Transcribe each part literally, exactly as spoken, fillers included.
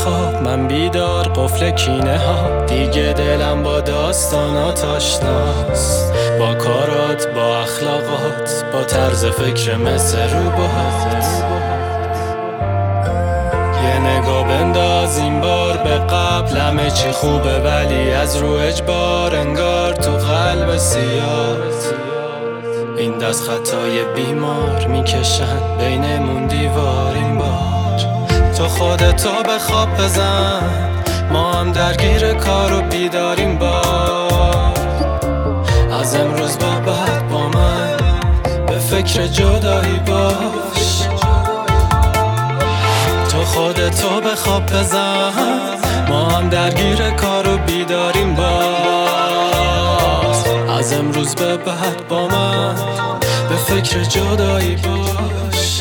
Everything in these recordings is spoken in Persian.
خواب من بیدار قفل کینه ها، دیگه دلم با داستانات آشناست، با کارات، با اخلاقات، با طرز فکر مثل روبات. یه نگاه بنداز این بار به قبل، همه چی خوبه ولی از رو اجبار، انگار تو قلب سیاه این دست خطای بیمار میکشن بینمون دیوار. این بار تو خودتو به خواب بزن، ما هم درگیر کار و بیداریم. بار از امروز به بعد با من به فکر جدایی باش، تو خودتو به خواب بزن، ما هم درگیر کار و بیداریم. باز از امروز به بعد با من به فکر جدایی باش.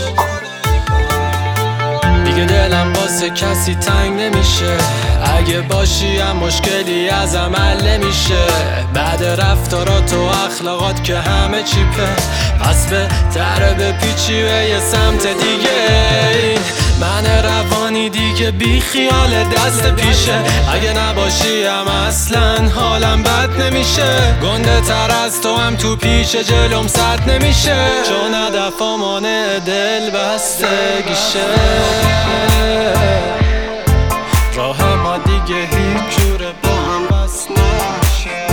دیگه دلم واسه کسی تنگ نمیشه، اگه باشی هم مشکلی از عمل نمیشه. بعد رفتارات و اخلاقات که همه چیپه، پس به تره به پیچی به یه سمت دیگه. این من روانی دیگه بی خیال دست پیشه، اگه نباشی هم اصلا حالم بد نمیشه. گنده تر از تو هم تو پیش جلوم سد نمیشه، چون هدف مانع دل بستگیشه. راه ما دیگه هیچ جوره با هم بس نمیشه.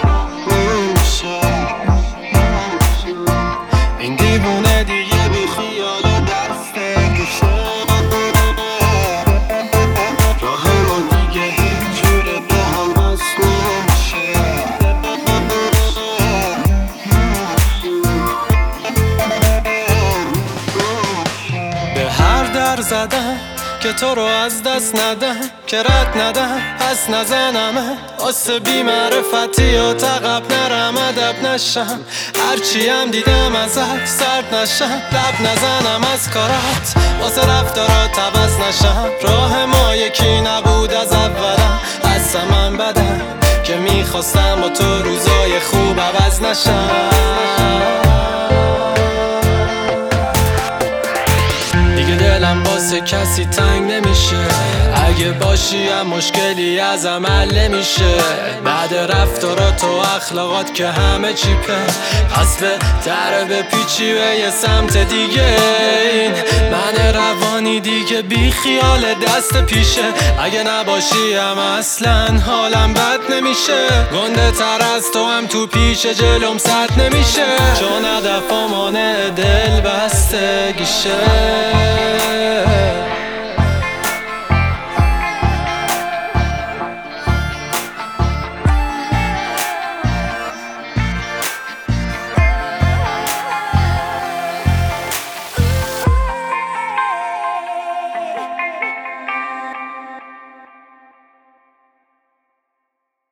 این دیوونه دیگه بی خیال دستگیشه. راه ما دیگه هیچ جوره با هم بس نمیشه. به هر در زدن که تو رو از دست ندم، که رد ندم پس نزنمه، واسه بی معرفتی و تقب نرم ادب نشم. هرچی هم دیدم ازت سرد نشم، لب نزنم از کارات، واسه رفتارات عوض نشم. راه ما یکی نبود از اولم، از من بدم که میخواستم با تو روزای خوب عوض نشم. دلم واسه کسی تنگ نمیشه، اگه باشی هم مشکلی از عمل نمیشه. بعد رفتارات و اخلاقات که همه چیپه، پس به تره به پیچی به یه سمت دیگه. این من روانی دیگه بی خیال دست پیشه، اگه نباشی هم اصلا حالم بد نمیشه. گنده تر از تو هم تو پیش جلوم سد نمیشه، چون هدف مانع دل بستگیشه.